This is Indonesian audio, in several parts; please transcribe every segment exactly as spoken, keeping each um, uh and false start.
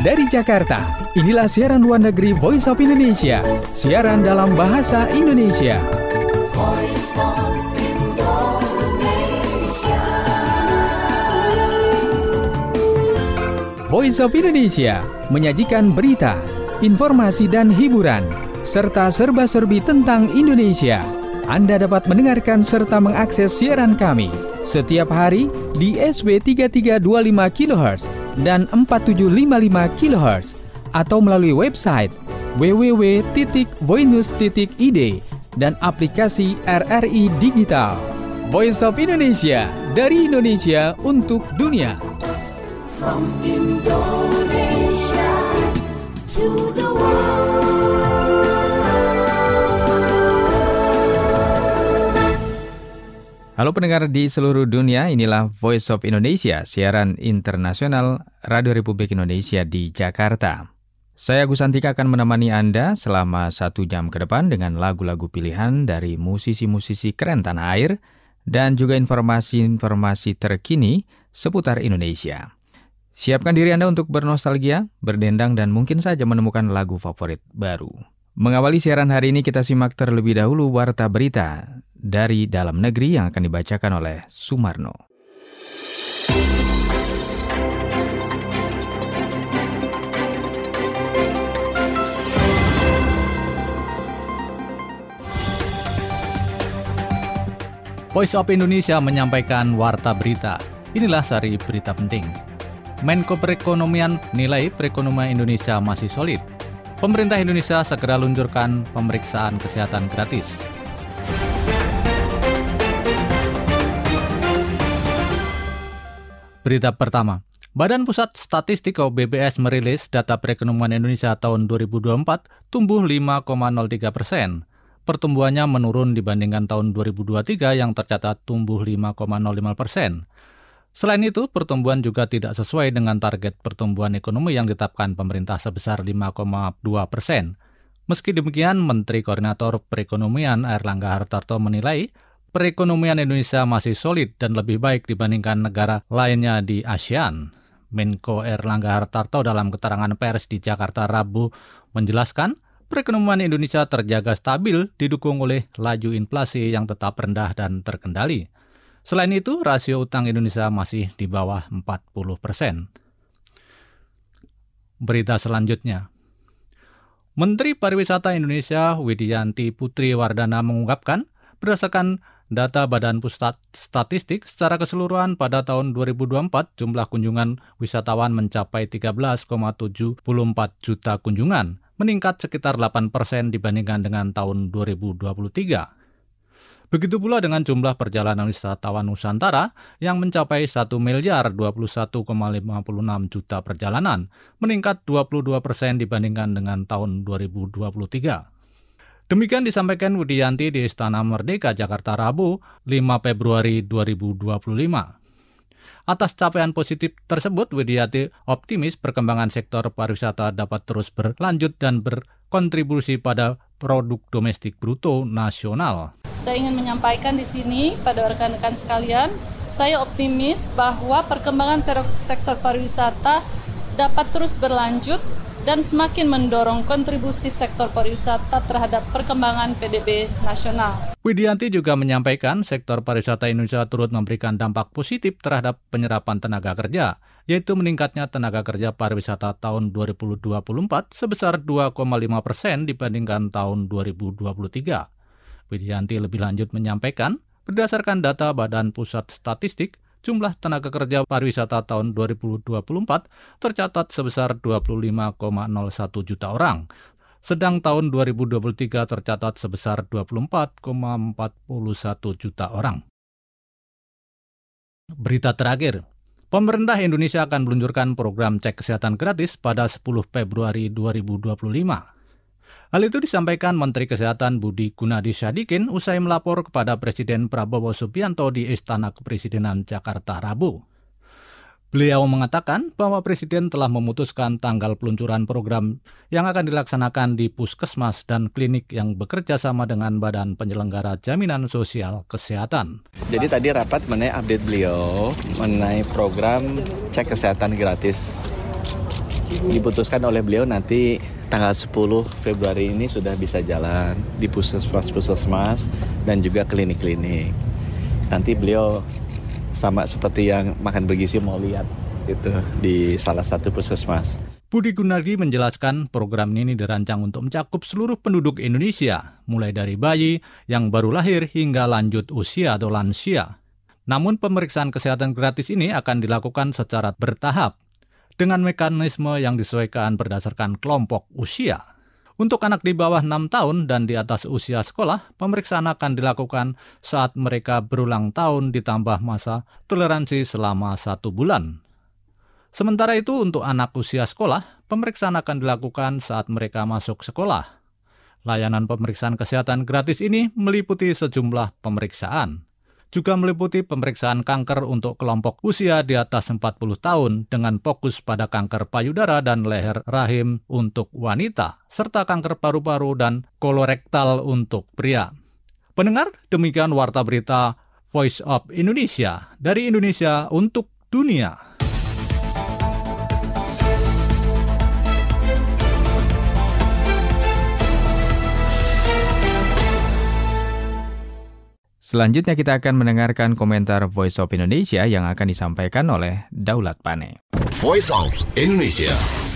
Dari Jakarta, inilah siaran luar negeri Voice of Indonesia, siaran dalam bahasa Indonesia. Voice of Indonesia. Voice of Indonesia menyajikan berita, informasi dan hiburan, serta serba-serbi tentang Indonesia. Anda dapat mendengarkan serta mengakses siaran kami setiap hari di S W tiga tiga dua lima kilohertz dan empat tujuh lima lima kilohertz atau melalui website w w w titik voinews titik i d dan aplikasi R R I Digital. Voice of Indonesia, dari Indonesia untuk dunia. From Indonesia to the world. Halo pendengar di seluruh dunia, inilah Voice of Indonesia, siaran internasional Radio Republik Indonesia di Jakarta. Saya Agus Santika akan menemani Anda selama satu jam ke depan dengan lagu-lagu pilihan dari musisi-musisi keren tanah air dan juga informasi-informasi terkini seputar Indonesia. Siapkan diri Anda untuk bernostalgia, berdendang, dan mungkin saja menemukan lagu favorit baru. Mengawali siaran hari ini, kita simak terlebih dahulu warta berita dari dalam negeri yang akan dibacakan oleh Sumarno. Voice of Indonesia menyampaikan warta berita. Inilah sari berita penting. Menko Perekonomian nilai perekonomian Indonesia masih solid. Pemerintah Indonesia segera luncurkan pemeriksaan kesehatan gratis. Berita pertama, Badan Pusat Statistik atau B P S merilis data perekonomian Indonesia tahun dua ribu dua puluh empat tumbuh lima koma nol tiga persen. Pertumbuhannya menurun dibandingkan tahun dua ribu dua puluh tiga yang tercatat tumbuh lima koma nol lima persen. Selain itu, pertumbuhan juga tidak sesuai dengan target pertumbuhan ekonomi yang ditetapkan pemerintah sebesar lima koma dua persen. Meski demikian, Menteri Koordinator Perekonomian Airlangga Hartarto menilai perekonomian Indonesia masih solid dan lebih baik dibandingkan negara lainnya di ASEAN. Menko Airlangga Hartarto dalam keterangan pers di Jakarta Rabu menjelaskan, perekonomian Indonesia terjaga stabil didukung oleh laju inflasi yang tetap rendah dan terkendali. Selain itu, rasio utang Indonesia masih di bawah empat puluh persen. Berita selanjutnya. Menteri Pariwisata Indonesia Widianti Putri Wardana mengungkapkan, berdasarkan data Badan Pusat Statistik secara keseluruhan pada tahun dua ribu dua puluh empat, jumlah kunjungan wisatawan mencapai tiga belas koma tujuh empat juta kunjungan, meningkat sekitar delapan persen dibandingkan dengan tahun dua ribu dua puluh tiga. Begitu pula dengan jumlah perjalanan wisatawan Nusantara yang mencapai satu miliar dua puluh satu koma lima enam juta perjalanan, meningkat dua puluh dua persen dibandingkan dengan tahun dua ribu dua puluh tiga. Demikian disampaikan Widianti di Istana Merdeka, Jakarta Rabu, lima Februari dua ribu dua puluh lima. Atas capaian positif tersebut, Widianti optimis perkembangan sektor pariwisata dapat terus berlanjut dan berkontribusi pada produk domestik bruto nasional. Saya ingin menyampaikan di sini pada rekan-rekan sekalian, saya optimis bahwa perkembangan sektor pariwisata dapat terus berlanjut dan semakin mendorong kontribusi sektor pariwisata terhadap perkembangan P D B nasional. Widianti juga menyampaikan sektor pariwisata Indonesia turut memberikan dampak positif terhadap penyerapan tenaga kerja, yaitu meningkatnya tenaga kerja pariwisata tahun dua ribu dua puluh empat sebesar dua koma lima persen dibandingkan tahun dua ribu dua puluh tiga. Widianti lebih lanjut menyampaikan, berdasarkan data Badan Pusat Statistik, jumlah tenaga kerja pariwisata tahun dua ribu dua puluh empat tercatat sebesar dua puluh lima koma nol satu juta orang, sedang tahun dua ribu dua puluh tiga tercatat sebesar dua puluh empat koma empat satu juta orang. Berita terakhir, pemerintah Indonesia akan meluncurkan program cek kesehatan gratis pada sepuluh Februari dua ribu dua puluh lima. Hal itu disampaikan Menteri Kesehatan Budi Gunadi Sadikin usai melapor kepada Presiden Prabowo Subianto di Istana Kepresidenan Jakarta Rabu. Beliau mengatakan bahwa Presiden telah memutuskan tanggal peluncuran program yang akan dilaksanakan di puskesmas dan klinik yang bekerja sama dengan Badan Penyelenggara Jaminan Sosial Kesehatan. Jadi tadi rapat mengenai update beliau mengenai program cek kesehatan gratis. diputuskan oleh beliau nanti tanggal sepuluh Februari ini sudah bisa jalan di puskesmas-puskesmas dan juga klinik-klinik. Nanti beliau sama seperti yang makan bergizi mau lihat itu di salah satu puskesmas. Budi Gunadi menjelaskan program ini dirancang untuk mencakup seluruh penduduk Indonesia, mulai dari bayi yang baru lahir hingga lanjut usia atau lansia. Namun pemeriksaan kesehatan gratis ini akan dilakukan secara bertahap, dengan mekanisme yang disesuaikan berdasarkan kelompok usia. Untuk anak di bawah enam tahun dan di atas usia sekolah, pemeriksaan akan dilakukan saat mereka berulang tahun ditambah masa toleransi selama satu bulan. Sementara itu untuk anak usia sekolah, pemeriksaan akan dilakukan saat mereka masuk sekolah. Layanan pemeriksaan kesehatan gratis ini meliputi sejumlah pemeriksaan. Juga meliputi pemeriksaan kanker untuk kelompok usia di atas empat puluh tahun dengan fokus pada kanker payudara dan leher rahim untuk wanita, serta kanker paru-paru dan kolorektal untuk pria. Pendengar, demikian Warta Berita Voice of Indonesia dari Indonesia untuk dunia. Selanjutnya kita akan mendengarkan komentar Voice of Indonesia yang akan disampaikan oleh Daulat Pane. Voice of Indonesia.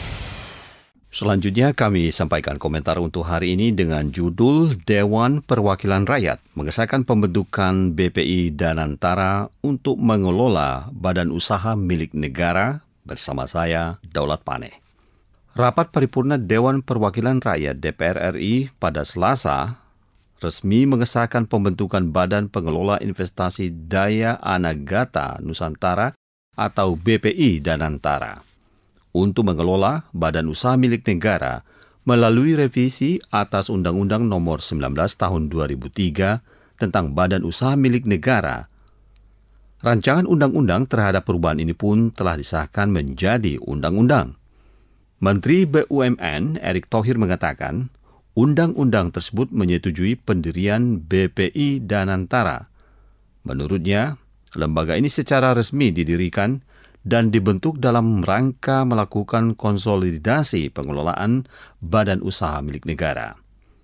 Selanjutnya kami sampaikan komentar untuk hari ini dengan judul Dewan Perwakilan Rakyat mengesahkan pembentukan B P I Danantara untuk mengelola badan usaha milik negara bersama saya, Daulat Pane. Rapat paripurna Dewan Perwakilan Rakyat D P R R I pada Selasa resmi mengesahkan pembentukan Badan Pengelola Investasi Daya Anagata Nusantara atau B P I Danantara untuk mengelola badan usaha milik negara melalui revisi atas Undang-Undang Nomor sembilan belas Tahun dua ribu tiga tentang Badan Usaha Milik Negara. Rancangan undang-undang terhadap perubahan ini pun telah disahkan menjadi undang-undang. Menteri B U M N Erick Thohir mengatakan, undang-undang tersebut menyetujui pendirian B P I Danantara. Menurutnya, lembaga ini secara resmi didirikan dan dibentuk dalam rangka melakukan konsolidasi pengelolaan badan usaha milik negara.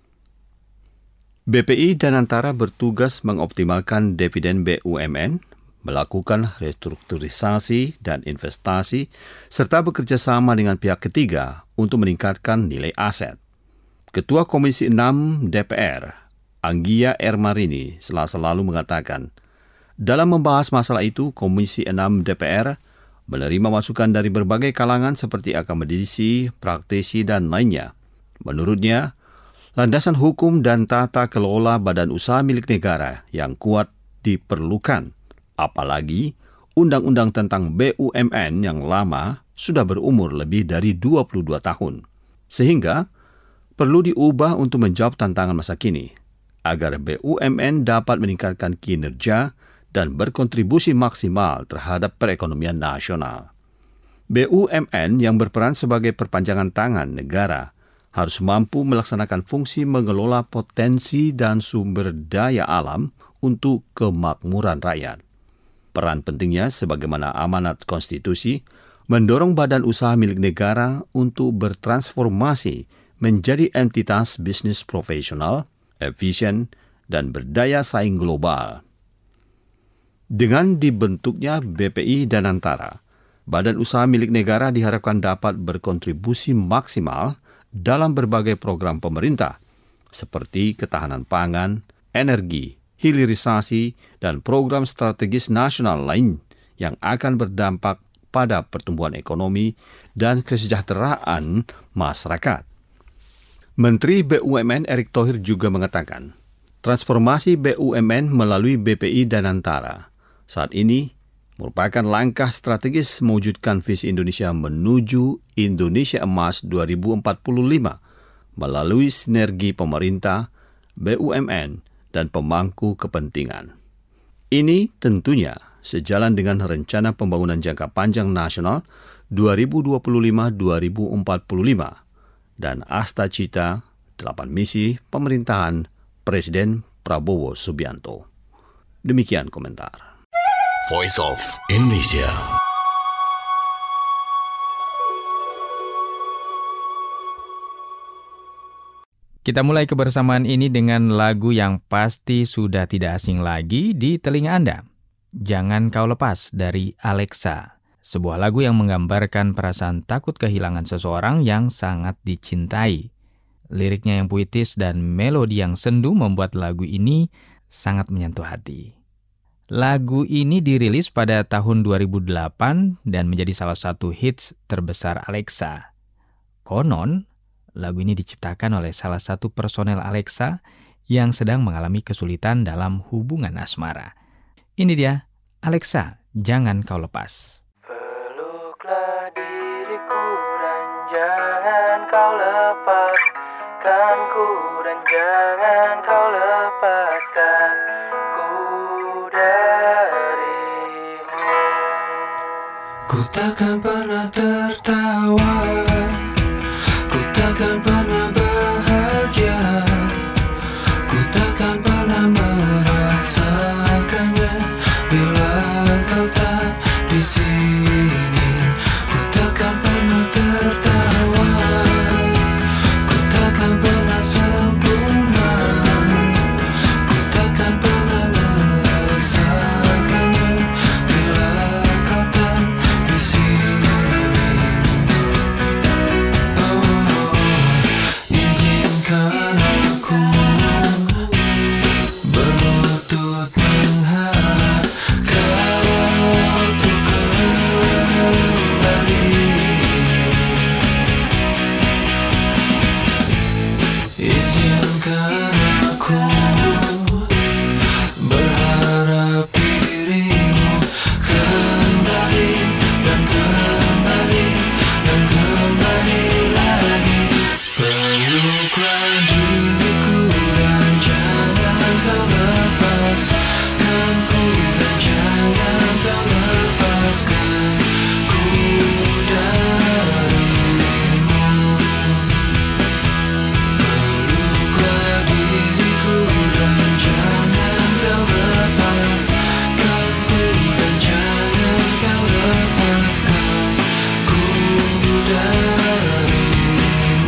B P I Danantara bertugas mengoptimalkan dividen B U M N, melakukan restrukturisasi dan investasi, serta bekerja sama dengan pihak ketiga untuk meningkatkan nilai aset. Ketua Komisi enam D P R, Anggia Ermarini, Selasa lalu mengatakan, dalam membahas masalah itu, Komisi enam D P R menerima masukan dari berbagai kalangan seperti akademisi, praktisi, dan lainnya. Menurutnya, landasan hukum dan tata kelola badan usaha milik negara yang kuat diperlukan, apalagi undang-undang tentang B U M N yang lama sudah berumur lebih dari dua puluh dua tahun. Sehingga, perlu diubah untuk menjawab tantangan masa kini, agar B U M N dapat meningkatkan kinerja dan berkontribusi maksimal terhadap perekonomian nasional. B U M N yang berperan sebagai perpanjangan tangan negara harus mampu melaksanakan fungsi mengelola potensi dan sumber daya alam untuk kemakmuran rakyat. Peran pentingnya sebagaimana amanat konstitusi mendorong badan usaha milik negara untuk bertransformasi menjadi entitas bisnis profesional, efisien, dan berdaya saing global. Dengan dibentuknya B P I Danantara, badan usaha milik negara diharapkan dapat berkontribusi maksimal dalam berbagai program pemerintah, seperti ketahanan pangan, energi, hilirisasi, dan program strategis nasional lain yang akan berdampak pada pertumbuhan ekonomi dan kesejahteraan masyarakat. Menteri B U M N Erick Thohir juga mengatakan, transformasi B U M N melalui B P I Danantara saat ini merupakan langkah strategis mewujudkan visi Indonesia menuju Indonesia Emas dua ribu empat puluh lima melalui sinergi pemerintah, B U M N, dan pemangku kepentingan. Ini tentunya sejalan dengan rencana pembangunan jangka panjang nasional dua ribu dua puluh lima sampai dua ribu empat puluh lima dan Asta Cita delapan misi pemerintahan Presiden Prabowo Subianto. Demikian komentar. Voice of Indonesia. Kita mulai kebersamaan ini dengan lagu yang pasti sudah tidak asing lagi di telinga Anda. Jangan Kau Lepas dari Alexa. Sebuah lagu yang menggambarkan perasaan takut kehilangan seseorang yang sangat dicintai. Liriknya yang puitis dan melodi yang sendu membuat lagu ini sangat menyentuh hati. Lagu ini dirilis pada tahun dua ribu delapan dan menjadi salah satu hits terbesar Alexa. Konon, lagu ini diciptakan oleh salah satu personel Alexa yang sedang mengalami kesulitan dalam hubungan asmara. Ini dia, Alexa, Jangan Kau Lepas. Peluklah diriku dan jangan kau lepaskan ku, dan jangan kau lepaskan ku darimu. Ku takkan pernah tertawa, ku takkan pernah bahagia, ku takkan pernah merasakannya bila kau tak di sini. Ku takkan pernah tertawa, ku takkan pernah sempurna, ku takkan pernah merasakannya bila kau tak di sini. Oh, izinkan aku berlutut mengharap kau untuk kembali. Izinkan aku berharap dirimu kembali dan kembali dan kembali lagi. Peluklah diriku dan jangan kau lepaskan ku, dan jangan kau lepaskan ku darimu. Peluklah diriku dan jangan kau lepaskan ku, dan jangan kau lepaskan ku darimu.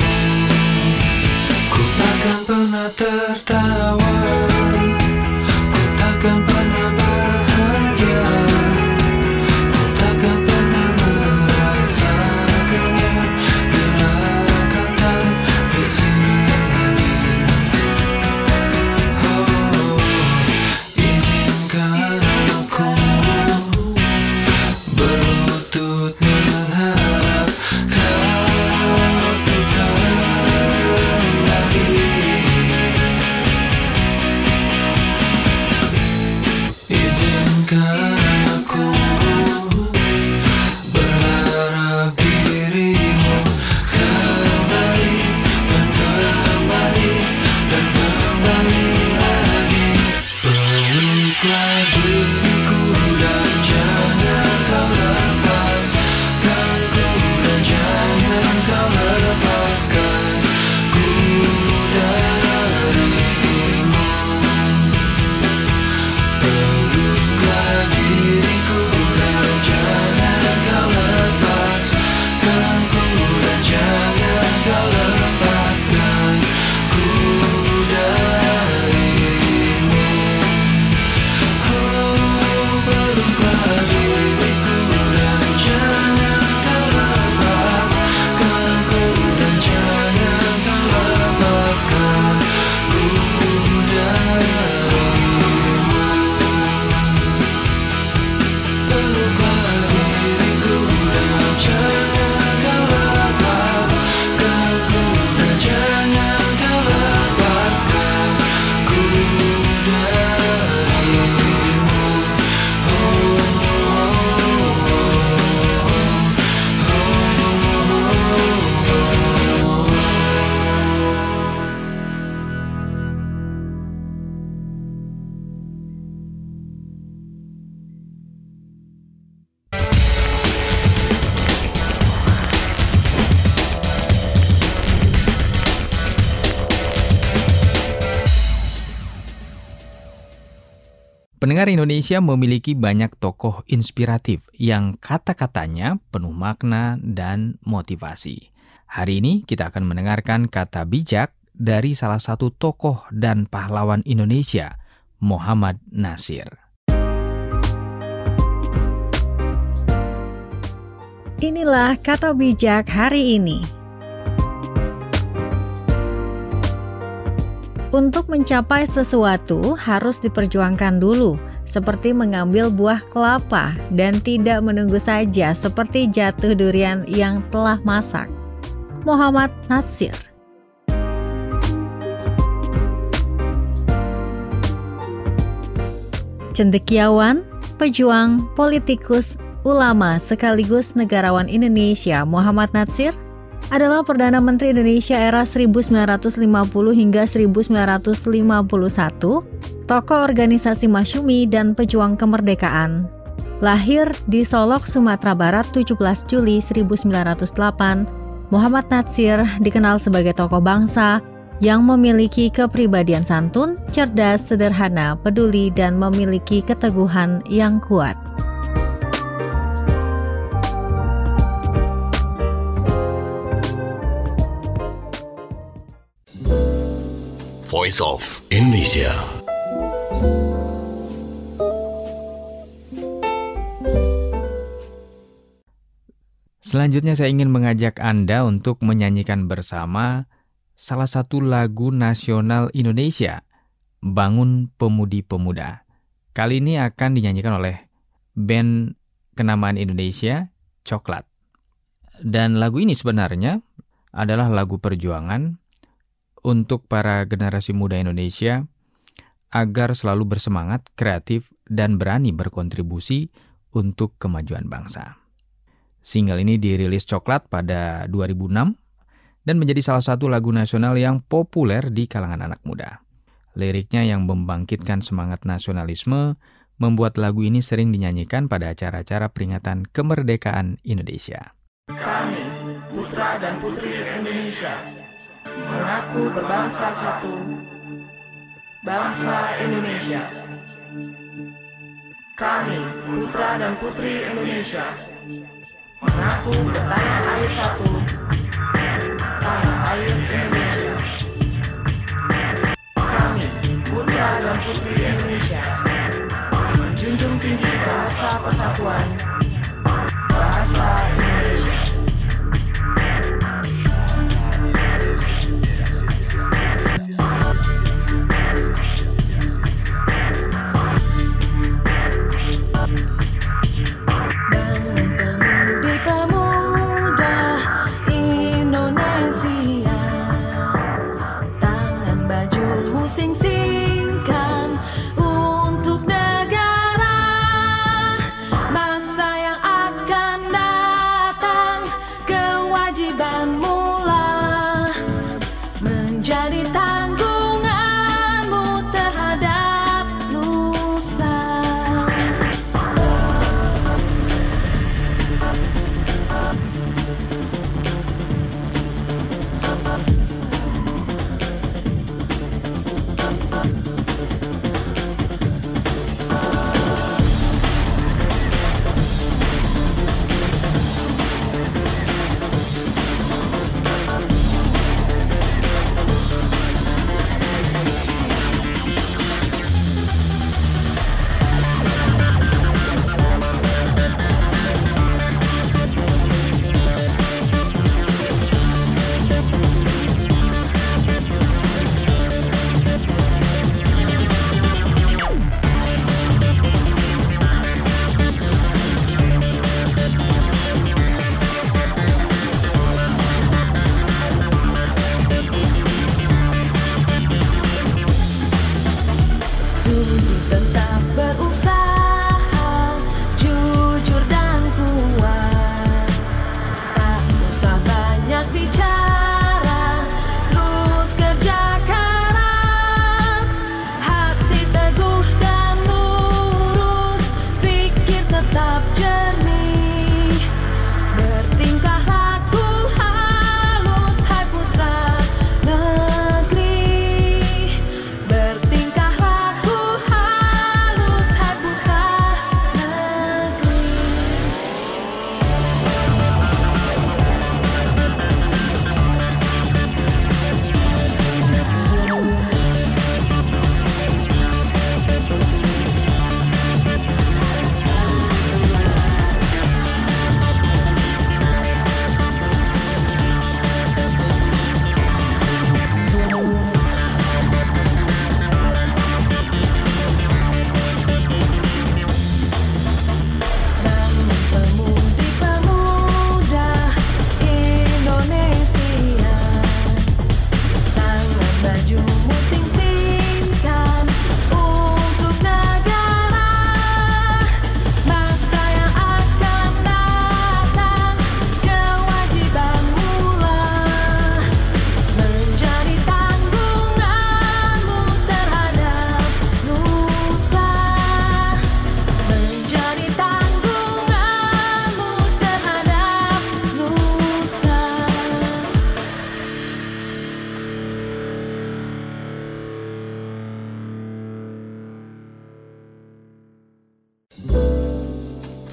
Ku takkan pernah tertawa, ku takkan pernah bahagia, ku takkan pernah merasakannya bila kau tak di sini. Oh, izinkan aku berlutut mengharap kau untuk kembali. Izinkan aku berharap dirimu kembali dan kembali dan kembali lagi. Peluklah diriku dan jangan kau lepaskan ku, dan jangan kau lepaskan ku darimu. Peluklah diriku dan jangan kau lepaskan ku, dan jangan kau lepaskan ku darimu. Oh, peluklah diriku dan jangan kau lepaskan ku, dan jangan kau lepaskan ku darimu. Peluklah diriku dan jangan kau lepaskan ku, dan jangan kau lepaskan ku darimu. Oh, Pendengar Indonesia memiliki banyak tokoh inspiratif yang kata-katanya penuh makna dan motivasi. Hari ini kita akan mendengarkan kata bijak dari salah satu tokoh dan pahlawan Indonesia, Muhammad Natsir. Inilah Kata Bijak hari ini. Untuk mencapai sesuatu harus diperjuangkan dulu, seperti mengambil buah kelapa dan tidak menunggu saja seperti jatuh durian yang telah masak. Muhammad Natsir. Cendekiawan, pejuang, politikus, ulama sekaligus negarawan Indonesia Muhammad Natsir adalah Perdana Menteri Indonesia era seribu sembilan ratus lima puluh hingga seribu sembilan ratus lima puluh satu, tokoh organisasi Masyumi dan pejuang kemerdekaan. Lahir di Solok, Sumatera Barat tujuh belas Juli seribu sembilan ratus delapan, Muhammad Natsir dikenal sebagai tokoh bangsa yang memiliki kepribadian santun, cerdas, sederhana, peduli, dan memiliki keteguhan yang kuat. Voice of Indonesia. Selanjutnya saya ingin mengajak Anda untuk menyanyikan bersama salah satu lagu nasional Indonesia, Bangun Pemudi Pemuda. Kali ini akan dinyanyikan oleh band kenamaan Indonesia, Coklat. Dan lagu ini sebenarnya adalah lagu perjuangan untuk para generasi muda Indonesia agar selalu bersemangat, kreatif, dan berani berkontribusi untuk kemajuan bangsa. Single ini dirilis Coklat pada dua ribu enam dan menjadi salah satu lagu nasional yang populer di kalangan anak muda. Liriknya yang membangkitkan semangat nasionalisme membuat lagu ini sering dinyanyikan pada acara-acara peringatan kemerdekaan Indonesia. Kami, putra dan putri Indonesia, mengaku berbangsa satu, bangsa Indonesia. Kami, putra dan putri Indonesia, mengaku bertanah air satu, tanah air Indonesia. Kami, putra dan putri Indonesia, menjunjung tinggi bahasa persatuan, bahasa Indonesia. Sing-singkan untuk negara, masa yang akan datang, kewajiban mula menjadi tanggunganmu terhadap nusa. Tetap berusaha, jujur dan kuat, tak usah banyak bicara, terus kerja keras, hati teguh dan lurus, pikir tetap jernih, bertingkah laku halus, hai putra negeri, bertingkah laku halus.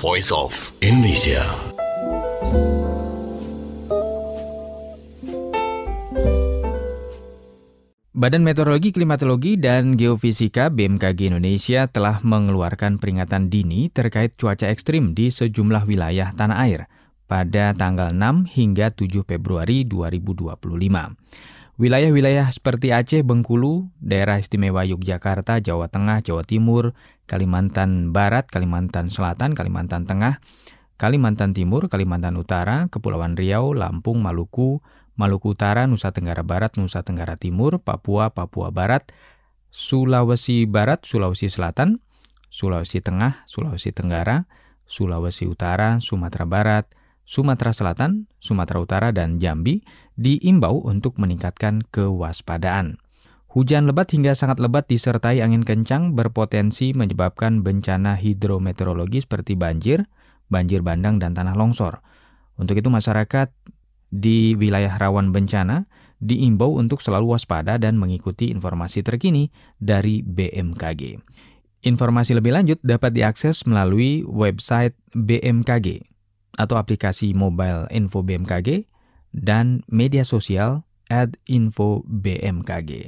Voice of Indonesia. Badan Meteorologi, Klimatologi, dan Geofisika B M K G Indonesia telah mengeluarkan peringatan dini terkait cuaca ekstrim di sejumlah wilayah tanah air pada tanggal enam hingga tujuh Februari dua ribu dua puluh lima. Wilayah-wilayah seperti Aceh, Bengkulu, Daerah Istimewa Yogyakarta, Jawa Tengah, Jawa Timur, Kalimantan Barat, Kalimantan Selatan, Kalimantan Tengah, Kalimantan Timur, Kalimantan Utara, Kepulauan Riau, Lampung, Maluku, Maluku Utara, Nusa Tenggara Barat, Nusa Tenggara Timur, Papua, Papua Barat, Sulawesi Barat, Sulawesi Selatan, Sulawesi Tengah, Sulawesi Tenggara, Sulawesi Utara, Sumatera Barat, Sumatera Selatan, Sumatera Utara, dan Jambi diimbau untuk meningkatkan kewaspadaan. Hujan lebat hingga sangat lebat disertai angin kencang berpotensi menyebabkan bencana hidrometeorologi seperti banjir, banjir bandang, dan tanah longsor. Untuk itu masyarakat di wilayah rawan bencana diimbau untuk selalu waspada dan mengikuti informasi terkini dari B M K G. Informasi lebih lanjut dapat diakses melalui website B M K G atau aplikasi mobile Info B M K G dan media sosial at info B M K G.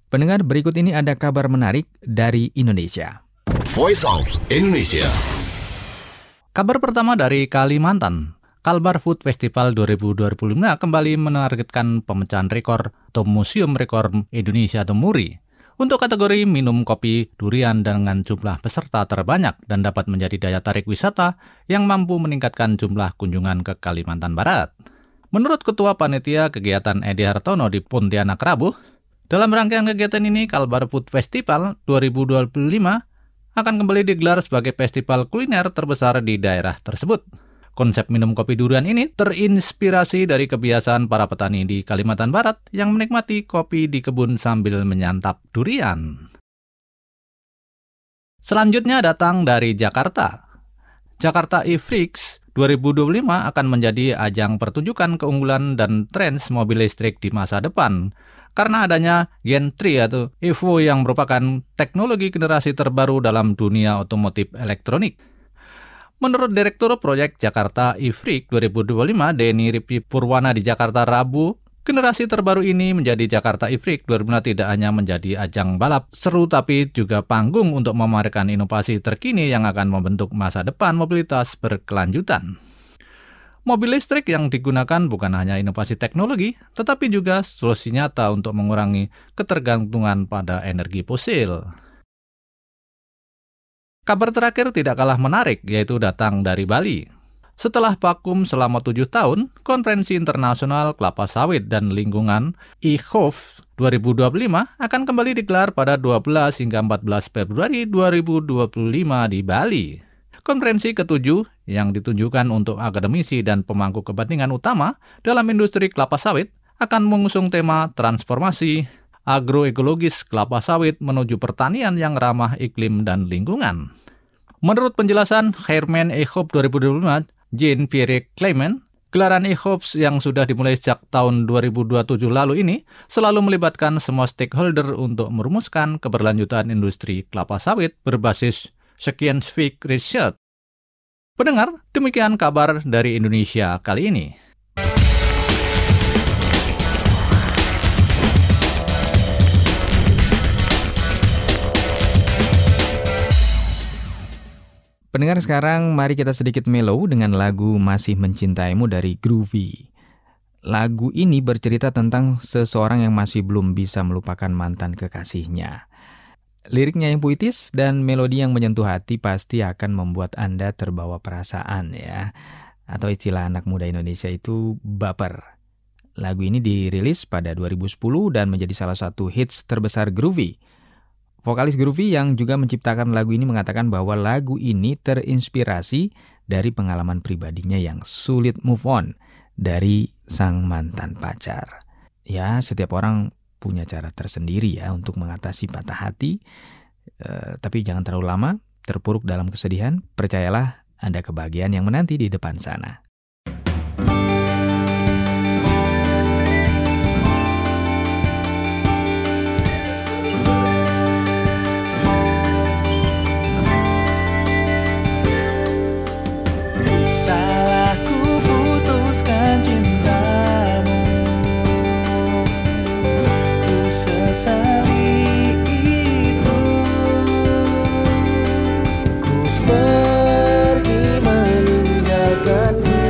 Pendengar, berikut ini ada kabar menarik dari Indonesia. Voice of Indonesia. Kabar pertama dari Kalimantan. Kalbar Food Festival dua ribu dua puluh lima kembali menargetkan pemecahan rekor atau Museum Rekor Indonesia atau MURI untuk kategori minum kopi durian dengan jumlah peserta terbanyak dan dapat menjadi daya tarik wisata yang mampu meningkatkan jumlah kunjungan ke Kalimantan Barat. Menurut Ketua Panitia Kegiatan Edi Hartono di Pontianak Rabu, dalam rangkaian kegiatan ini Kalbar Food Festival dua ribu dua puluh lima akan kembali digelar sebagai festival kuliner terbesar di daerah tersebut. Konsep minum kopi durian ini terinspirasi dari kebiasaan para petani di Kalimantan Barat yang menikmati kopi di kebun sambil menyantap durian. Selanjutnya datang dari Jakarta. Jakarta E-Freaks dua ribu dua puluh lima akan menjadi ajang pertunjukan keunggulan dan tren mobil listrik di masa depan karena adanya Gen tiga atau Evo yang merupakan teknologi generasi terbaru dalam dunia otomotif elektronik. Menurut Direktur Proyek Jakarta E-Freak dua ribu dua puluh lima, Denny Ripi Purwana di Jakarta Rabu, generasi terbaru ini menjadi Jakarta E-Freak dua ribu dua puluh lima tidak hanya menjadi ajang balap seru tapi juga panggung untuk memamerkan inovasi terkini yang akan membentuk masa depan mobilitas berkelanjutan. Mobil listrik yang digunakan bukan hanya inovasi teknologi, tetapi juga solusi nyata untuk mengurangi ketergantungan pada energi fosil. Kabar terakhir tidak kalah menarik, yaitu datang dari Bali. Setelah vakum selama tujuh tahun, Konferensi Internasional Kelapa Sawit dan Lingkungan I H O F dua ribu dua puluh lima akan kembali digelar pada dua belas hingga empat belas Februari dua ribu dua puluh lima di Bali. Konferensi ketujuh yang ditunjukkan untuk akademisi dan pemangku kepentingan utama dalam industri kelapa sawit akan mengusung tema transformasi agroekologis kelapa sawit menuju pertanian yang ramah iklim dan lingkungan. Menurut penjelasan Chairman I H O F dua ribu dua puluh lima, Jean-Pierre Clement, gelaran I H O F yang sudah dimulai sejak tahun dua ribu dua puluh tujuh lalu ini selalu melibatkan semua stakeholder untuk merumuskan keberlanjutan industri kelapa sawit berbasis scientific research. Pendengar, demikian kabar dari Indonesia kali ini. Pendengar, sekarang mari kita sedikit mellow dengan lagu Masih Mencintaimu dari Groovy. Lagu ini bercerita tentang seseorang yang masih belum bisa melupakan mantan kekasihnya. Liriknya yang puitis dan melodi yang menyentuh hati pasti akan membuat Anda terbawa perasaan ya. Atau istilah anak muda Indonesia itu baper. Lagu ini dirilis pada dua ribu sepuluh dan menjadi salah satu hits terbesar Groovy. Vokalis Groovy yang juga menciptakan lagu ini mengatakan bahwa lagu ini terinspirasi dari pengalaman pribadinya yang sulit move on dari sang mantan pacar. Ya, setiap orang punya cara tersendiri ya untuk mengatasi patah hati. E, tapi jangan terlalu lama terpuruk dalam kesedihan. Percayalah, ada kebahagiaan yang menanti di depan sana. Pergi meninggalkanmu.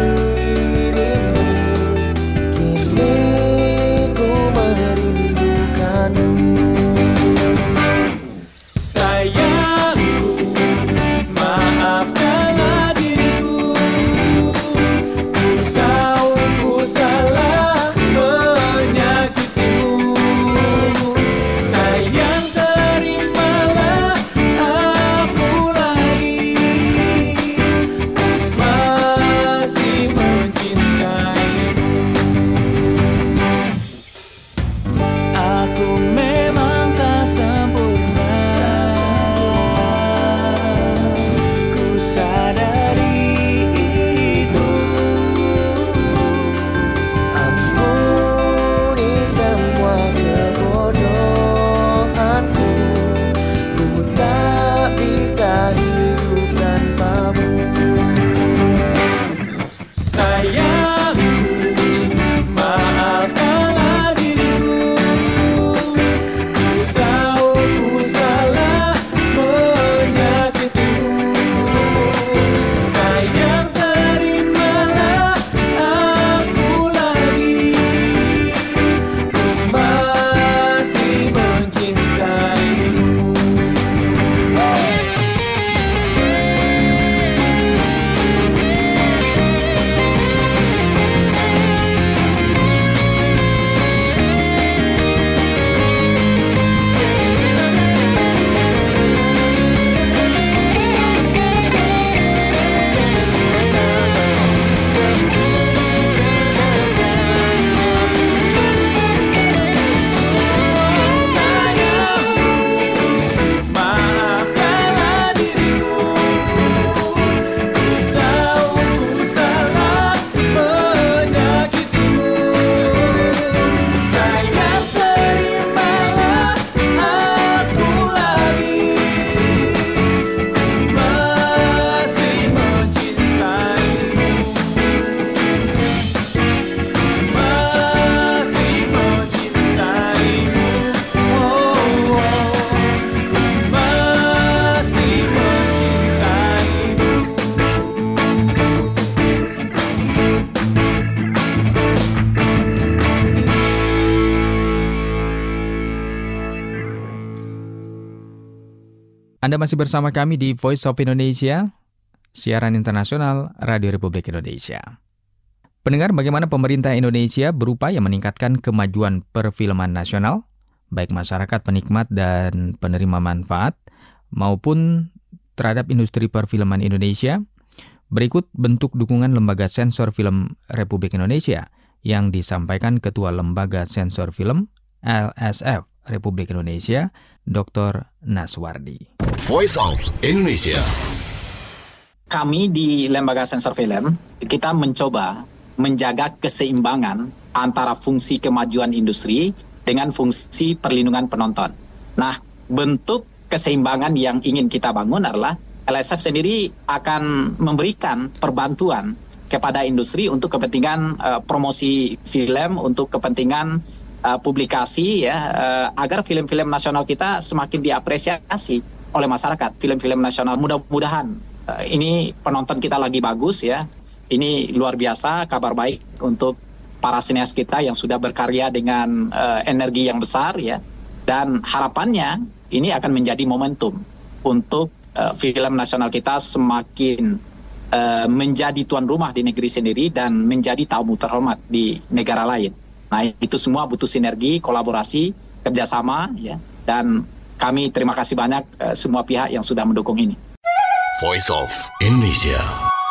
Anda masih bersama kami di Voice of Indonesia, siaran internasional Radio Republik Indonesia. Pendengar, bagaimana pemerintah Indonesia berupaya meningkatkan kemajuan perfilman nasional, baik masyarakat penikmat dan penerima manfaat, maupun terhadap industri perfilman Indonesia? Berikut bentuk dukungan Lembaga Sensor Film Republik Indonesia yang disampaikan Ketua Lembaga Sensor Film L S F Republik Indonesia, Doktor Naswardi. Voice of Indonesia. Kami di Lembaga Sensor Film, kita mencoba menjaga keseimbangan antara fungsi kemajuan industri dengan fungsi perlindungan penonton. Nah, bentuk keseimbangan yang ingin kita bangun adalah L S F sendiri akan memberikan perbantuan kepada industri untuk kepentingan uh, promosi film, untuk kepentingan uh, publikasi, ya, uh, agar film-film nasional kita semakin diapresiasi oleh masyarakat. Film-film nasional, mudah-mudahan uh, ini penonton kita lagi bagus, ya. Ini luar biasa, kabar baik untuk para sineas kita yang sudah berkarya dengan uh, energi yang besar, ya. Dan harapannya ini akan menjadi momentum untuk uh, film nasional kita semakin uh, menjadi tuan rumah di negeri sendiri dan menjadi tamu terhormat di negara lain. Nah, itu semua butuh sinergi, kolaborasi, kerjasama, ya. Dan kami terima kasih banyak uh, semua pihak yang sudah mendukung ini. Voice of Indonesia.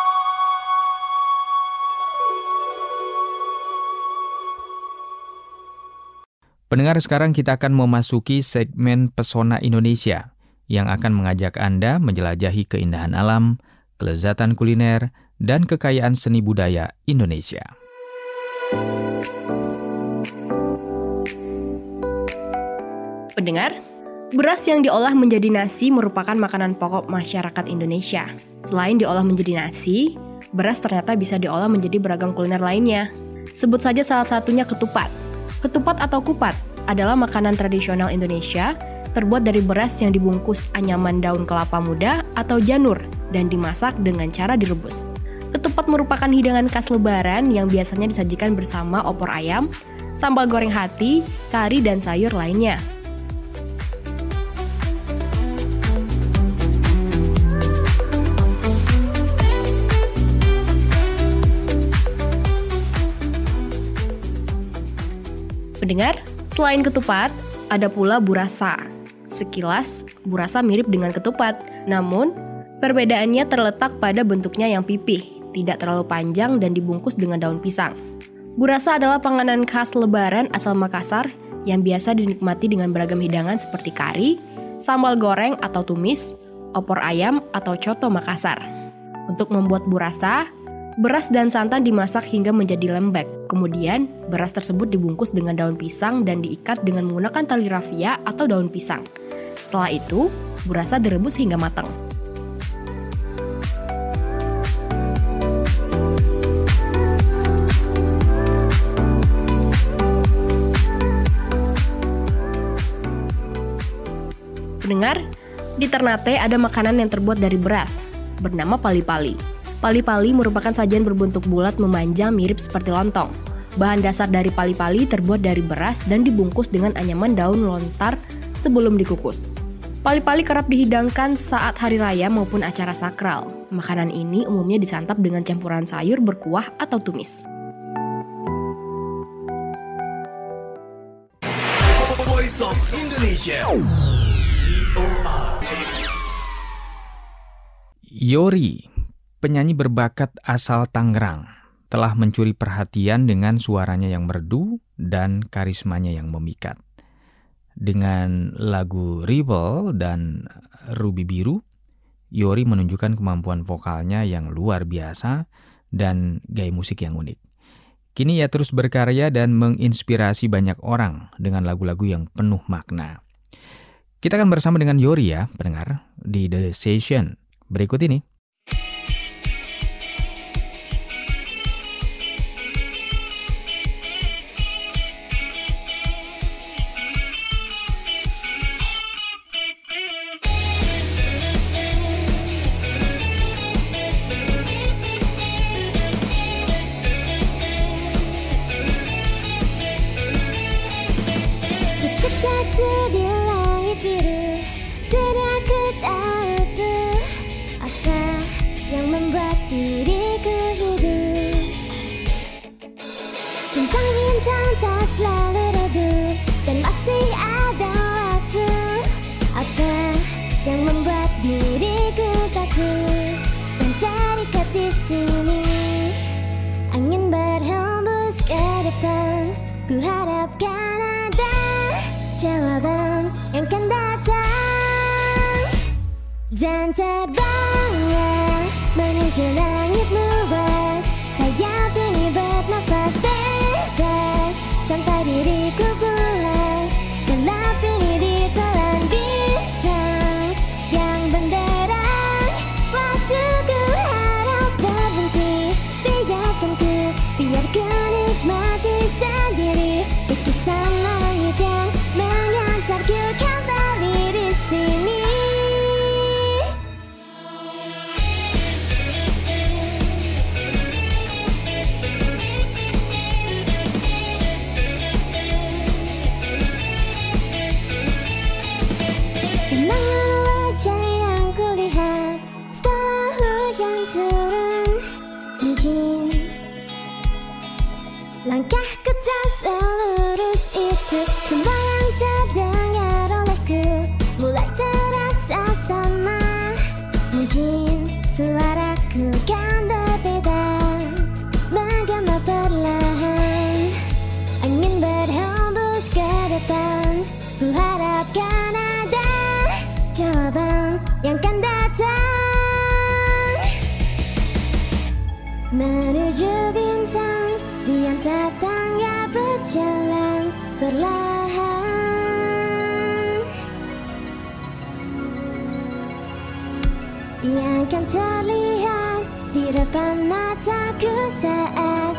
Pendengar, sekarang kita akan memasuki segmen Pesona Indonesia yang akan mengajak Anda menjelajahi keindahan alam, kelezatan kuliner, dan kekayaan seni budaya Indonesia. Pendengar, beras yang diolah menjadi nasi merupakan makanan pokok masyarakat Indonesia. Selain diolah menjadi nasi, beras ternyata bisa diolah menjadi beragam kuliner lainnya. Sebut saja salah satunya ketupat. Ketupat atau kupat adalah makanan tradisional Indonesia terbuat dari beras yang dibungkus anyaman daun kelapa muda atau janur dan dimasak dengan cara direbus. Ketupat merupakan hidangan khas Lebaran yang biasanya disajikan bersama opor ayam, sambal goreng hati, kari, dan sayur lainnya. Pendengar, selain ketupat, ada pula burasa. Sekilas, burasa mirip dengan ketupat, namun perbedaannya terletak pada bentuknya yang pipih, tidak terlalu panjang dan dibungkus dengan daun pisang. Burasa adalah panganan khas Lebaran asal Makassar yang biasa dinikmati dengan beragam hidangan seperti kari, sambal goreng atau tumis, opor ayam atau coto Makassar. Untuk membuat burasa, beras dan santan dimasak hingga menjadi lembek. Kemudian, beras tersebut dibungkus dengan daun pisang dan diikat dengan menggunakan tali rafia atau daun pisang. Setelah itu, burasa direbus hingga matang. Pendengar, di Ternate ada makanan yang terbuat dari beras, bernama pali-pali. Pali-pali merupakan sajian berbentuk bulat memanjang mirip seperti lontong. Bahan dasar dari pali-pali terbuat dari beras dan dibungkus dengan anyaman daun lontar sebelum dikukus. Pali-pali kerap dihidangkan saat hari raya maupun acara sakral. Makanan ini umumnya disantap dengan campuran sayur berkuah atau tumis. Voice of Indonesia. Yori, penyanyi berbakat asal Tangerang, telah mencuri perhatian dengan suaranya yang merdu dan karismanya yang memikat. Dengan lagu Rebel dan Ruby Biru, Yori menunjukkan kemampuan vokalnya yang luar biasa dan gaya musik yang unik. Kini ia terus berkarya dan menginspirasi banyak orang dengan lagu-lagu yang penuh makna. Kita akan bersama dengan Yori ya, pendengar, di The Session berikut ini. Jatuh di langit biru, tidak ketahui. Bintang bintang tak selalu redup dan masih ada waktu. Apa yang membuat diriku takut dan terikat di sini? Angin berhembus ke depan, ku harapkan ada jawaban yang akan datang. Dan terbanglah menuju langit luas, sayap ini bernafas bebas sampai diriku pulas. Gelap ini ditelan bintang yang benderang. Waktuku harap berhenti, biarkan ku, biar ku nikmati sendiri lukisan langit yang mengantarku kembali di sini. Kenangan wajah yang kulihat setelah hujan turun. Mungkin langkahku tak selurus itu. Semua yang terdengar olehku mulai terasa sama. Mungkin suaraku kan berbeda, menggema perlahan. Angin berhembus ke depan, ku harapkan ada jawaban yang akan datang. Menuju bintang di antar tangga berjalan perlahan. Yang akan terlihat di depan mataku saat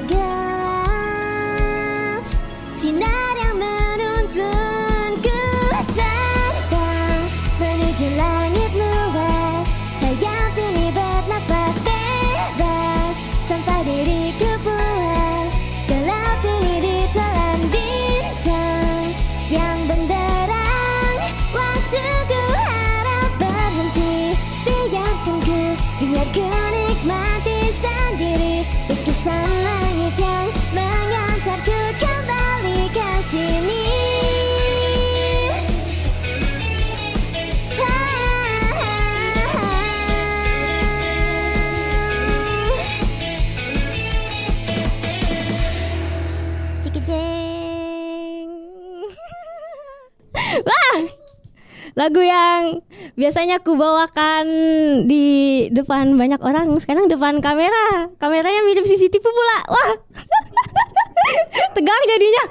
tergelap. Sinar yang menuntunku terbang menuju langit luas, sayap ini bernafas bebas sampai diriku puas. Gelap ini ditelan bintang yang benderang. Waktuku harap berhenti, biarkan ku, biar ku nikmati sendiri lukisan langit yang mengantarku kembali ke sini. Wah, lagu yang biasanya aku bawakan di depan banyak orang, sekarang depan kamera. Kameranya mirip C C T V pula. Wah, tegang jadinya.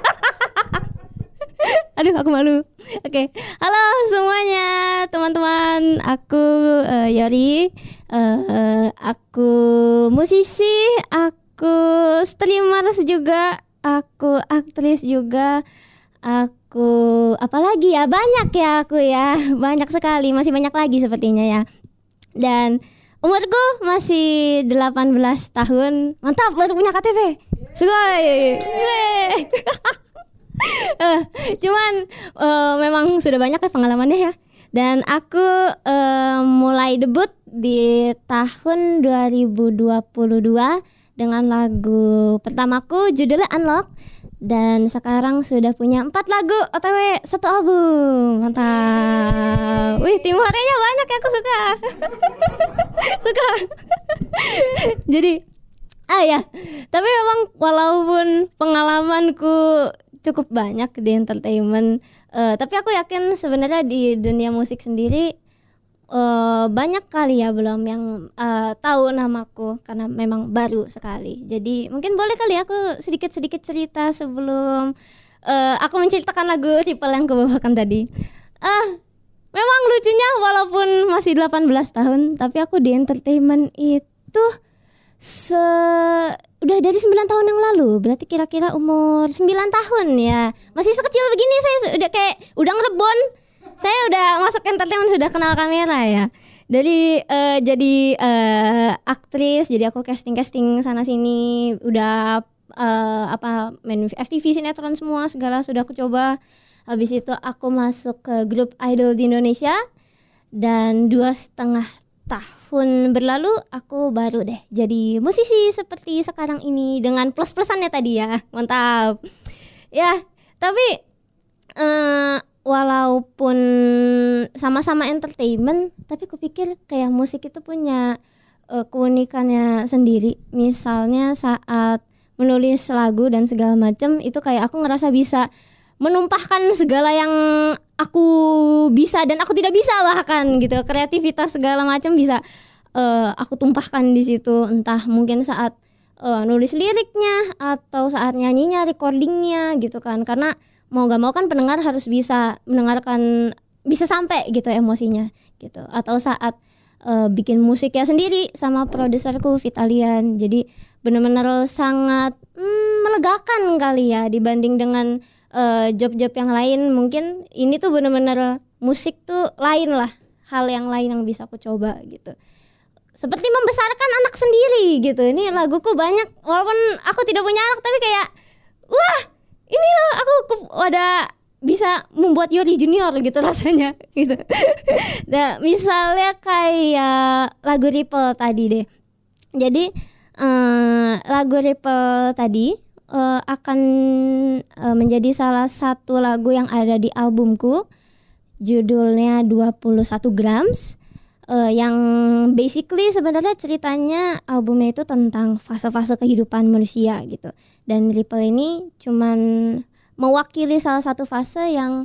Aduh, aku malu. Oke, halo semuanya teman-teman. Aku uh, Yori. Uh, aku musisi, aku streamers juga, aku aktris juga. Aku apalagi ya, banyak ya aku ya, banyak sekali, masih banyak lagi sepertinya ya. Dan umurku masih delapan belas tahun. Mantap, baru punya K T P. Sugoi. uh, Cuman uh, memang sudah banyak ya pengalamannya ya. Dan aku uh, mulai debut di tahun dua ribu dua puluh dua dengan lagu pertamaku judulnya Unlock. Dan sekarang sudah punya empat lagu, O T W satu album. Mantap. Wih, tim horenya banyak ya, aku suka. Suka. Jadi, ah ya. Tapi memang walaupun pengalamanku cukup banyak di entertainment, uh, tapi aku yakin sebenarnya di dunia musik sendiri Uh, banyak kali ya belum yang uh, tahu namaku karena memang baru sekali. Jadi mungkin boleh kali aku sedikit-sedikit cerita sebelum uh, aku menceritakan lagu Ripple yang kubawakan tadi. Ah, uh, memang lucunya walaupun masih delapan belas tahun, tapi aku di entertainment itu se udah dari sembilan tahun yang lalu. Berarti kira-kira umur sembilan tahun ya. Masih sekecil begini saya udah kayak udah ngerebon. Saya udah masuk entertainment, sudah kenal kamera ya. Dari uh, jadi uh, aktris, jadi aku casting-casting sana sini, udah uh, apa main F T V, sinetron semua segala sudah aku coba. Habis itu aku masuk ke grup idol di Indonesia dan dua setengah tahun berlalu aku baru deh jadi musisi seperti sekarang ini dengan plus-plusannya tadi ya. Mantap. Ya, tapi uh, walaupun sama-sama entertainment, tapi kupikir kayak musik itu punya uh, keunikannya sendiri. Misalnya saat menulis lagu dan segala macam itu kayak aku ngerasa bisa menumpahkan segala yang aku bisa dan aku tidak bisa bahkan gitu. Kreativitas segala macam bisa uh, aku tumpahkan di situ, entah mungkin saat uh, nulis liriknya atau saat nyanyinya, recordingnya gitu kan. Karena mau gak mau kan pendengar harus bisa mendengarkan, bisa sampai gitu emosinya gitu. Atau saat uh, bikin musiknya sendiri sama produserku Vitalian. Jadi benar-benar sangat hmm, melegakan kali ya dibanding dengan Uh, job-job yang lain. Mungkin ini tuh benar-benar musik tuh lain lah, hal yang lain yang bisa aku coba gitu. Seperti membesarkan anak sendiri gitu. Ini laguku banyak, walaupun aku tidak punya anak, tapi kayak wah ini loh aku ada bisa membuat Yori Junior gitu rasanya gitu. Nah, misalnya kayak lagu Ripple tadi deh. Jadi uh, lagu Ripple tadi Uh, akan uh, menjadi salah satu lagu yang ada di albumku, judulnya dua puluh satu grams, uh, yang basically sebenarnya ceritanya albumnya itu tentang fase-fase kehidupan manusia gitu. Dan Ripple ini cuman mewakili salah satu fase yang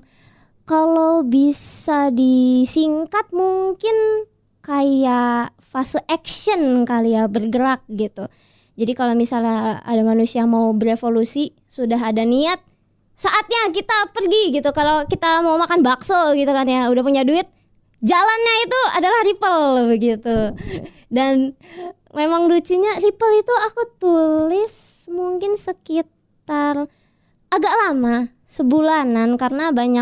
kalau bisa disingkat mungkin kayak fase action kali ya, bergerak gitu. Jadi kalau misalnya ada manusia mau berevolusi, sudah ada niat, saatnya kita pergi gitu. Kalau kita mau makan bakso gitu kan ya, udah punya duit, jalannya itu adalah Ripple begitu. Dan memang lucunya Ripple itu aku tulis mungkin sekitar agak lama, sebulanan, karena banyak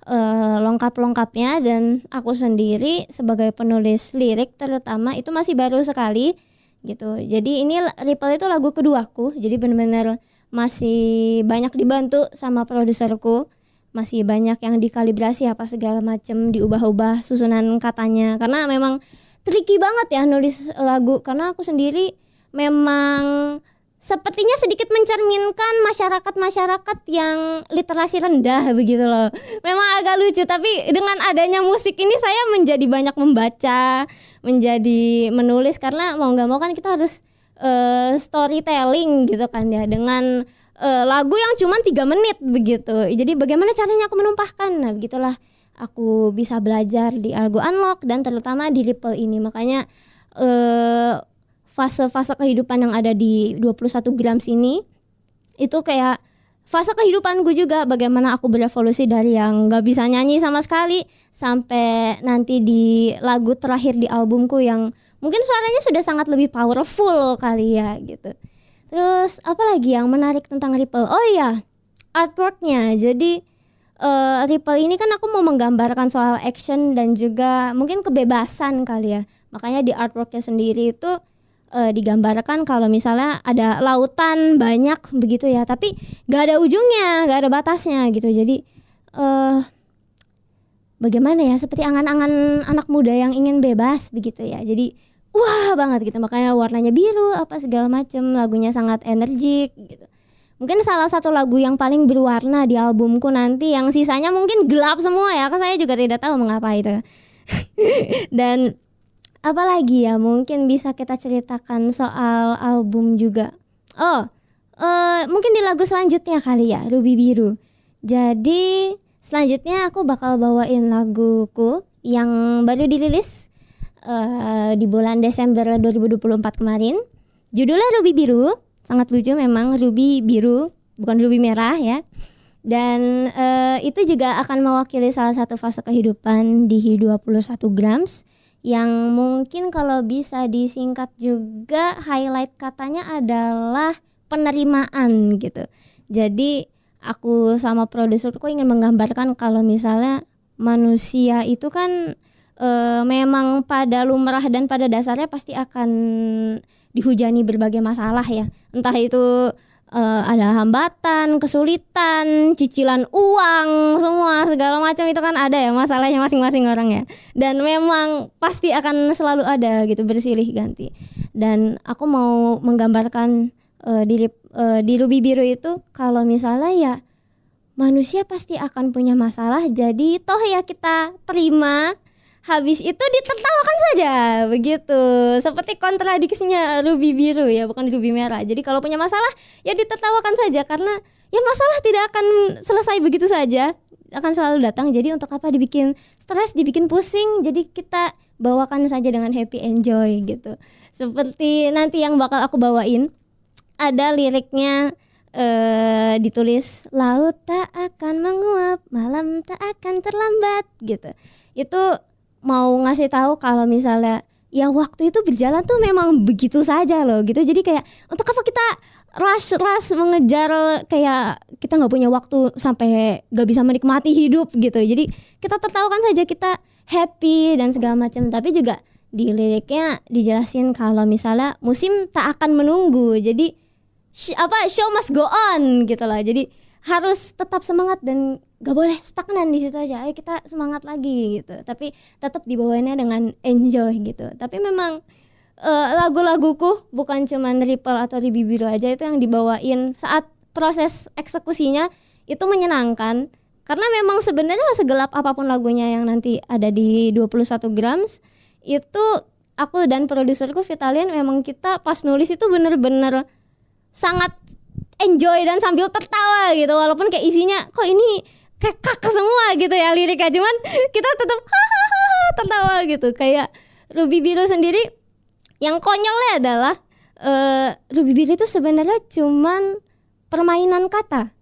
uh, lengkap-lengkapnya. Dan aku sendiri sebagai penulis lirik terutama itu masih baru sekali gitu. Jadi ini Ripple itu lagu keduaku. Jadi benar-benar masih banyak dibantu sama produserku, masih banyak yang dikalibrasi apa segala macam, diubah-ubah susunan katanya. Karena memang tricky banget ya nulis lagu, karena aku sendiri memang sepertinya sedikit mencerminkan masyarakat-masyarakat yang literasi rendah begitu loh. Memang agak lucu, tapi dengan adanya musik ini saya menjadi banyak membaca, menjadi menulis, karena mau gak mau kan kita harus uh, storytelling gitu kan ya, dengan uh, lagu yang cuma tiga menit begitu. Jadi bagaimana caranya aku menumpahkan. Nah begitulah aku bisa belajar di Argo Unlock dan terutama di Ripple ini. Makanya uh, fase-fase kehidupan yang ada di dua puluh satu grams ini itu kayak fase kehidupanku juga, bagaimana aku berevolusi dari yang gak bisa nyanyi sama sekali sampai nanti di lagu terakhir di albumku yang mungkin suaranya sudah sangat lebih powerful kali ya gitu. Terus apa lagi yang menarik tentang Ripple? Oh iya, artworknya. Jadi uh, Ripple ini kan aku mau menggambarkan soal action dan juga mungkin kebebasan kali ya. Makanya di artworknya sendiri itu Uh, digambarkan kalau misalnya ada lautan banyak begitu ya, tapi gak ada ujungnya, gak ada batasnya gitu. Jadi uh, bagaimana ya, seperti angan-angan anak muda yang ingin bebas begitu ya. Jadi wah banget gitu, makanya warnanya biru apa segala macem, lagunya sangat energik gitu. Mungkin salah satu lagu yang paling berwarna di albumku nanti, yang sisanya mungkin gelap semua ya, karena saya juga tidak tahu mengapa itu. Dan apalagi ya mungkin bisa kita ceritakan soal album juga. Oh, uh, mungkin di lagu selanjutnya kali ya, Ruby Biru. Jadi selanjutnya aku bakal bawain laguku yang baru dirilis uh, di bulan Desember dua ribu dua puluh empat kemarin. Judulnya Ruby Biru, sangat lucu memang, Ruby Biru, bukan Ruby Merah ya. Dan uh, itu juga akan mewakili salah satu fase kehidupan di dua puluh satu grams. Yang mungkin kalau bisa disingkat juga highlight katanya adalah penerimaan gitu. Jadi aku sama produserku ingin menggambarkan kalau misalnya manusia itu kan e, memang pada lumrah dan pada dasarnya pasti akan dihujani berbagai masalah ya. Entah itu uh, ada hambatan, kesulitan, cicilan uang, semua segala macam itu kan ada ya masalahnya masing-masing orang ya. Dan memang pasti akan selalu ada gitu bersilih ganti. Dan aku mau menggambarkan uh, di uh, di Ruby Biru itu kalau misalnya ya manusia pasti akan punya masalah, jadi toh ya kita terima. Habis itu ditertawakan saja begitu. Seperti kontradiksinya Ruby Biru ya, bukan Ruby Merah. Jadi kalau punya masalah ya ditertawakan saja, karena ya masalah tidak akan selesai begitu saja, akan selalu datang. Jadi untuk apa dibikin stres, dibikin pusing? Jadi kita bawakan saja dengan happy, enjoy gitu. Seperti nanti yang bakal aku bawain, ada liriknya eh, ditulis, laut tak akan menguap, malam tak akan terlambat gitu. Itu mau ngasih tahu kalau misalnya ya waktu itu berjalan tuh memang begitu saja loh gitu. Jadi kayak untuk apa kita rush rush mengejar, kayak kita nggak punya waktu sampai nggak bisa menikmati hidup gitu. Jadi kita tertawakan saja, kita happy dan segala macam. Tapi juga di liriknya dijelasin kalau misalnya musim tak akan menunggu. Jadi sh- apa show must go on gitu lah. Jadi harus tetap semangat dan gak boleh stagnan di situ aja. Ayo kita semangat lagi gitu. Tapi tetap dibawainnya dengan enjoy gitu. Tapi memang uh, lagu-laguku bukan cuman Ripple atau Ruby Biru aja itu yang dibawain saat proses eksekusinya itu menyenangkan. Karena memang sebenarnya segelap apapun lagunya yang nanti ada di dua puluh satu grams, itu aku dan produserku Vitalian memang kita pas nulis itu bener-bener sangat enjoy dan sambil tertawa gitu, walaupun kayak isinya kok ini kayak kakak semua gitu ya liriknya, cuman kita tetap hahaha tertawa gitu. Kayak Ruby Biru sendiri yang konyolnya adalah uh, Ruby Biru itu sebenarnya cuman permainan kata.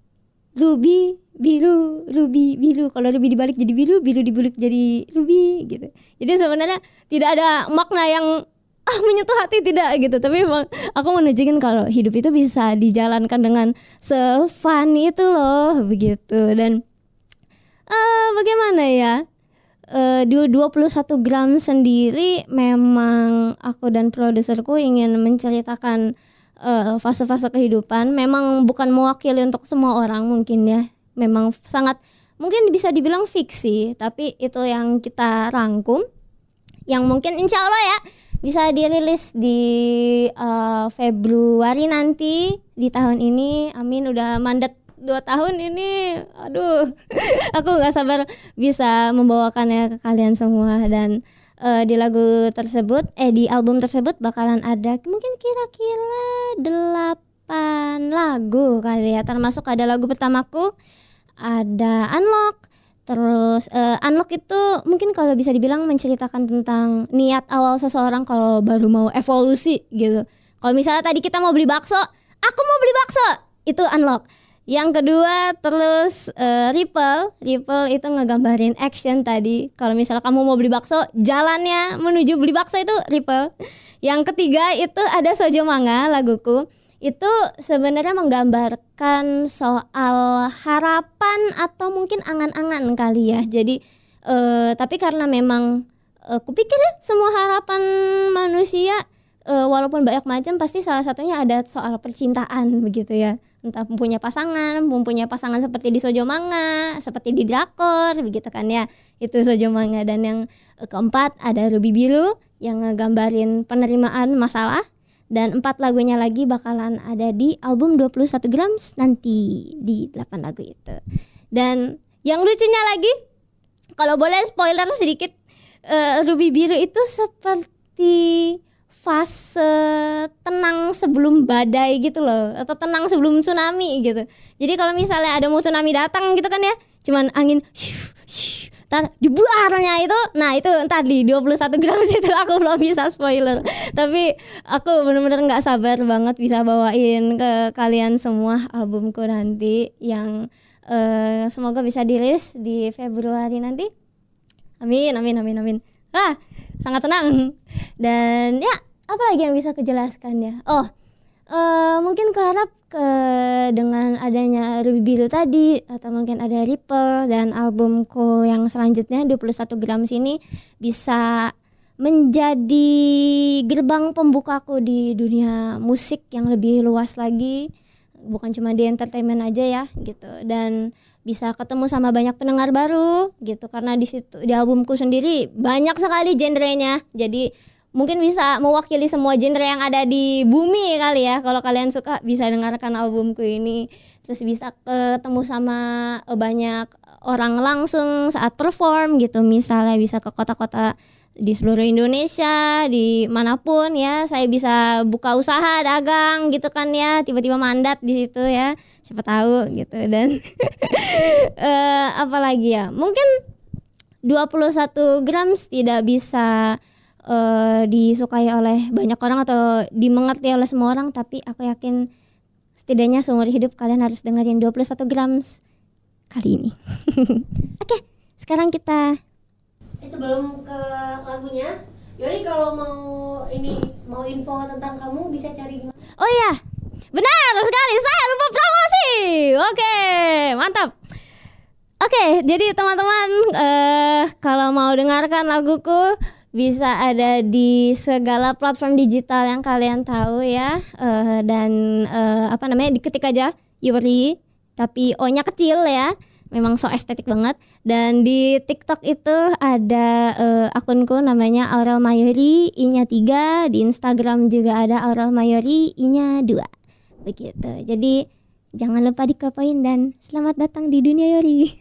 Ruby biru, Ruby biru. Kalau Ruby dibalik jadi biru, biru dibalik jadi Ruby gitu. Jadi sebenarnya tidak ada makna yang ah menyentuh hati, tidak gitu. Tapi memang aku mau nunjukin kalau hidup itu bisa dijalankan dengan se-fun itu loh begitu. Dan uh, bagaimana ya, uh, di dua puluh satu gram sendiri memang aku dan produserku ingin menceritakan uh, fase-fase kehidupan. Memang bukan mewakili untuk semua orang mungkin ya, memang sangat mungkin bisa dibilang fiksi, tapi itu yang kita rangkum, yang mungkin insya Allah ya bisa dirilis di uh, Februari nanti di tahun ini. Amin, udah mandat dua tahun ini. Aduh, aku gak sabar bisa membawakannya ke kalian semua. Dan uh, di lagu tersebut, eh di album tersebut bakalan ada mungkin kira-kira delapan lagu kali ya. Termasuk ada lagu pertamaku, ada Unlock. Terus uh, Unlock itu mungkin kalau bisa dibilang menceritakan tentang niat awal seseorang kalau baru mau evolusi gitu. Kalau misalnya tadi kita mau beli bakso, aku mau beli bakso, itu Unlock. Yang kedua terus uh, Ripple, Ripple itu ngegambarin action tadi. Kalau misalnya kamu mau beli bakso, jalannya menuju beli bakso itu Ripple. Yang ketiga itu ada Sojo Manga, laguku. Itu sebenarnya menggambarkan soal harapan atau mungkin angan-angan kali ya. Jadi eh, tapi karena memang eh, kupikir ya semua harapan manusia eh, walaupun banyak macam pasti salah satunya ada soal percintaan begitu ya. Entah mempunyai pasangan, mempunyai pasangan seperti di Sojo Manga, seperti di drakor begitu kan ya. Itu Sojo Manga. Dan yang keempat ada Ruby Biru yang ngegambarin penerimaan masalah. Dan empat lagunya lagi bakalan ada di album dua puluh satu grams nanti di delapan lagu itu. Dan yang lucunya lagi, kalau boleh spoiler sedikit, uh, Ruby Biru itu seperti fase tenang sebelum badai gitu loh, atau tenang sebelum tsunami gitu. Jadi kalau misalnya ada mau tsunami datang gitu kan ya, cuman angin shuh, shuh, tar jebuarnya itu, nah itu entar di dua puluh satu gram itu aku belum bisa spoiler. Tapi aku benar-benar nggak sabar banget bisa bawain ke kalian semua albumku nanti yang uh, semoga bisa dirilis di Februari nanti. Amin, amin, amin, amin. Ah, sangat senang. Dan ya, apa lagi yang bisa kujelaskan ya? Oh, uh, mungkin kuharap ke dengan adanya Ruby Biru tadi atau mungkin ada Ripple dan albumku yang selanjutnya dua puluh satu gram sini bisa menjadi gerbang pembukaku di dunia musik yang lebih luas lagi, bukan cuma di entertainment aja ya gitu, dan bisa ketemu sama banyak pendengar baru gitu, karena di situ di albumku sendiri banyak sekali genrenya, jadi mungkin bisa mewakili semua genre yang ada di bumi kali ya. Kalau kalian suka bisa dengarkan albumku ini, terus bisa ketemu sama banyak orang langsung saat perform gitu, misalnya bisa ke kota-kota di seluruh Indonesia, di manapun ya, saya bisa buka usaha dagang gitu kan ya, tiba-tiba mandat di situ ya, siapa tahu gitu. Dan uh, apalagi ya, mungkin dua puluh satu gram tidak bisa uh, disukai oleh banyak orang atau dimengerti oleh semua orang, tapi aku yakin setidaknya seumur hidup kalian harus dengerin dua puluh satu gram kali ini. Oke, sekarang kita Eh, sebelum ke lagunya, Yori kalau mau ini mau info tentang kamu bisa cari di mana? Oh iya, benar sekali, saya lupa promosi. Oke, mantap. Oke, jadi teman-teman eh, kalau mau dengarkan laguku bisa ada di segala platform digital yang kalian tahu ya, eh, dan eh, apa namanya, diketik aja Yori, tapi O-nya kecil ya. Memang so estetik banget. Dan di TikTok itu ada uh, akunku namanya Aurel Mayori, I-nya tiga. Di Instagram juga ada Aurel Mayori, I-nya dua. Begitu. Jadi jangan lupa dikepoin dan selamat datang di dunia Yori.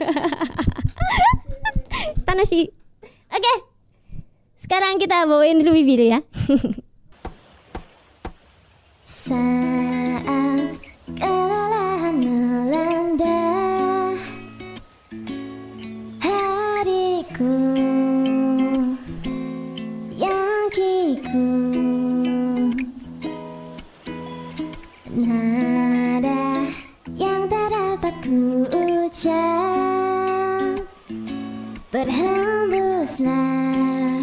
Tanashi. Oke. Sekarang kita bawain Ruby Biru ya. Saat kelelahan melanda hariku yang kiku, nada yang tak dapat ku ucap berhembuslah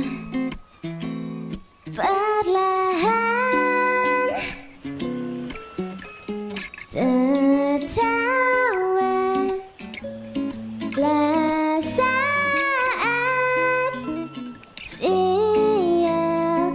perlahan, tertawa lah saat siang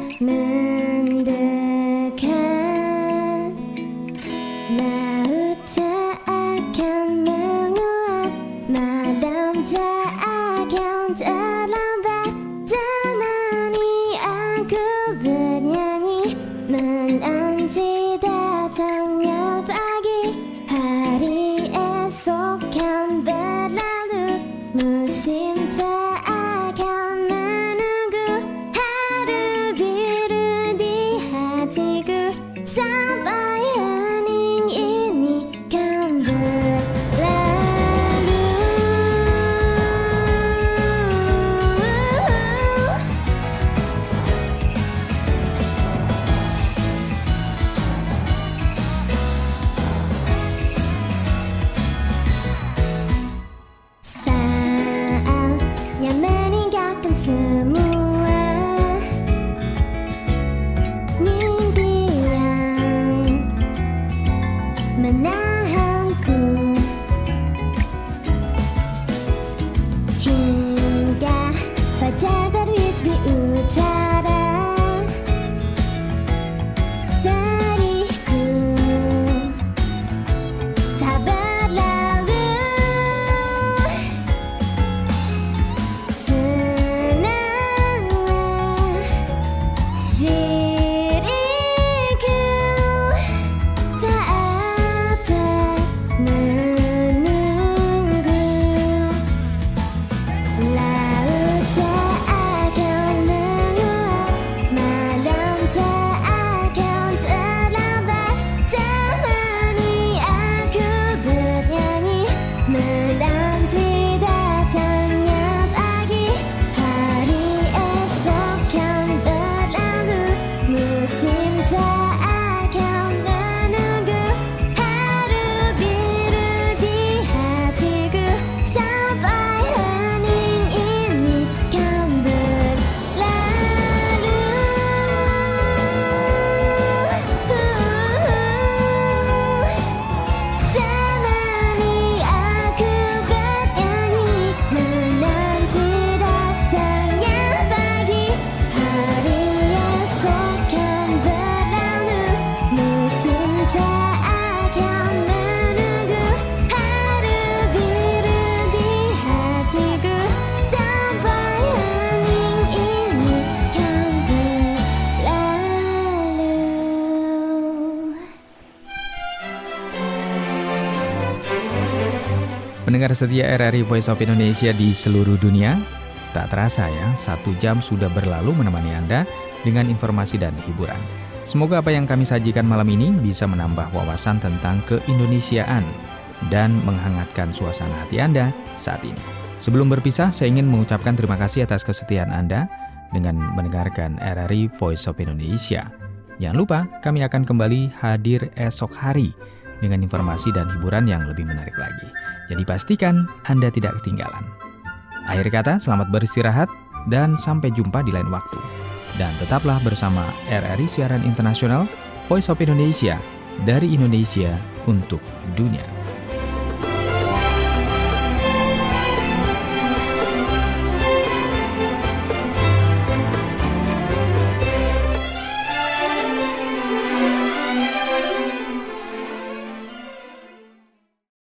mendekat, laut tak akan menguap, malam tak akan terlambat, temani aku bernyanyi, menanti datangnya pagi, hari esok kan berlalu, musim tak akan menunggu, haru biru di hatiku, sampai hening ini kan berlalu. Saatnya meninggalkan semua mimpi yang menahanku, hingga fajar terbit di utara, sedihku tak berlalu, tenanglah diriku, tak apa menunggu, laut tak akan menguap, malam tak akan terlambat, temani aku Pendengar setia R R I Voice of Indonesia di seluruh dunia, tak terasa ya, satu jam sudah berlalu menemani Anda dengan informasi dan hiburan. Semoga apa yang kami sajikan malam ini bisa menambah wawasan tentang keindonesiaan dan menghangatkan suasana hati Anda saat ini. Sebelum berpisah, saya ingin mengucapkan terima kasih atas kesetiaan Anda dengan mendengarkan R R I Voice of Indonesia. Jangan lupa, kami akan kembali hadir esok hari dengan informasi dan hiburan yang lebih menarik lagi. Jadi pastikan Anda tidak ketinggalan. Akhir kata, selamat beristirahat dan sampai jumpa di lain waktu. Dan tetaplah bersama R R I Siaran Internasional Voice of Indonesia, dari Indonesia untuk dunia.